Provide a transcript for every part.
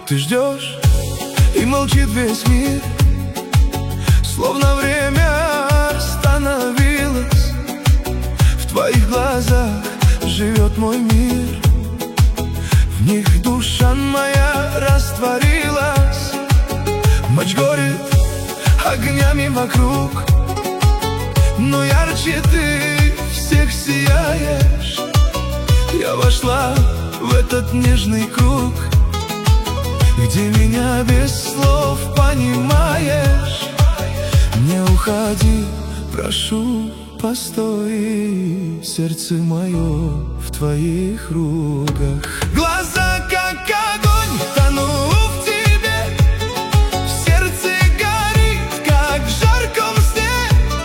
Ты ждешь, и молчит весь мир, словно время остановилось. В твоих глазах живет мой мир, в них душа моя растворилась. Ночь горит огнями вокруг, но ярче ты всех сияешь. Я вошла в этот нежный круг, где меня без слов понимаешь. Не уходи, прошу, постой, сердце мое в твоих руках. Глаза как огонь, тону в тебе, в сердце горит, как в жарком сне.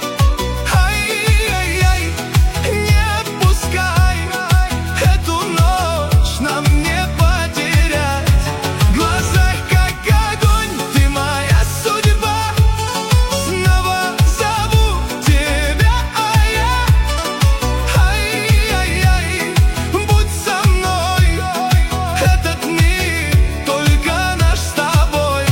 Ай-яй-яй, не отпускай, эту ночь нам не потерять. В глазах как огонь, ты моя судьба, снова зову тебя, ай-яй-яй, будь со мной, этот мир только наш с тобой.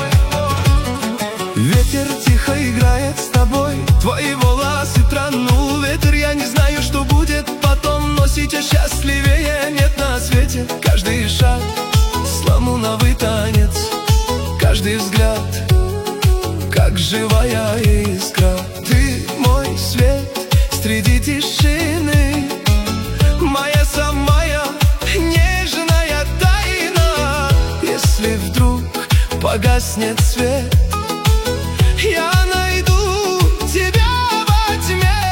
Ветер тихо играет с тобой, твои волосы тронул ветер. Я не знаю, что будет потом, но сейчас счастливее нет на свете. Каждый шаг сломуновый танец, каждый взгляд как живая искра. Ты мой свет среди тишины, моя самая нежная тайна. Если вдруг погаснет свет, я найду тебя во тьме.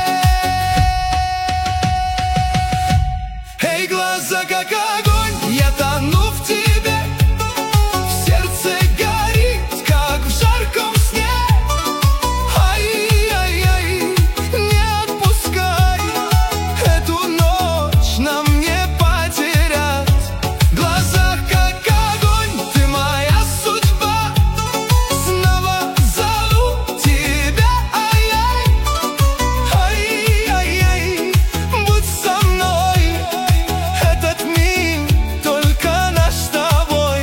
Эй, глаза как огонь, я тону в тебе, в сердце горит, как в жарком сне. Ай-яй-яй, не отпускай, эту ночь нам не потерять. В глазах как огонь, ты моя судьба, снова зову тебя, ай-яй-яй, будь со мной, этот мир только наш с тобой.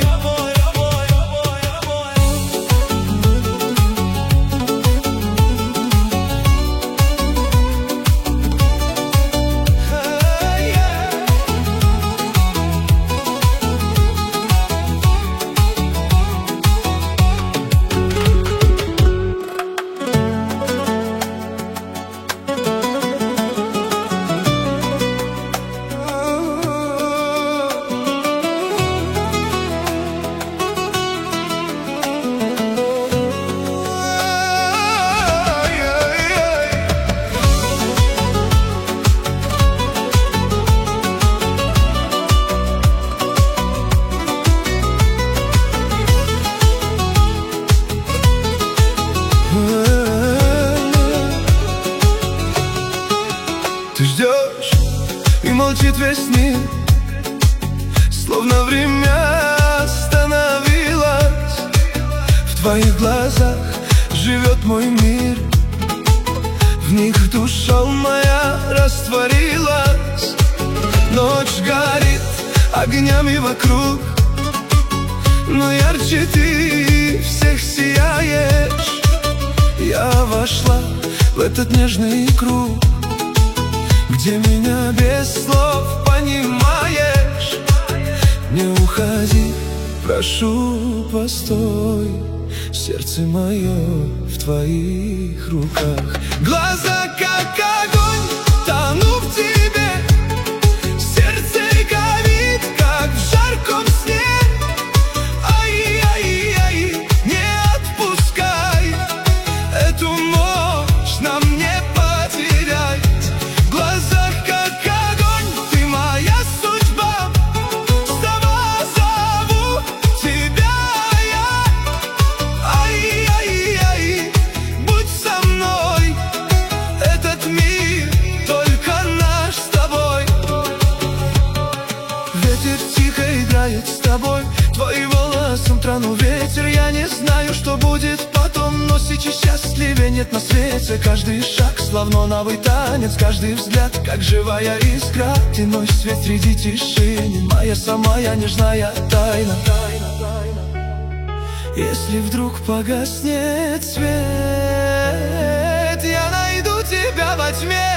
Ты ждешь, и молчит весь мир, словно время остановилось. В твоих глазах живет мой мир, в них душа моя растворилась. Ночь горит огнями вокруг, но ярче ты всех сияешь. Я вошла в этот нежный круг, где меня без слов понимаешь. Не уходи, прошу, постой, сердце мое в твоих руках. Глаза как огонь, тону в тебе, сердце горит, как в жарком сне. Ай-яй-яй, не отпускай, эту ночь нам не потерять. В глазах как огонь, ты моя судьба, снова зову тебя, ай-яй-яй, будь со мной, этот мир только наш с тобой. Ветер тихо играет с тобой, твои волосы тронул ветер. Я не знаю, что будет потом, но сейчас счастливее нет на свете. Каждый шаг словно новый танец, каждый взгляд как живая искра. Ты мой свет среди тишины, моя самая нежная тайна. Если вдруг погаснет свет, я найду тебя во тьме.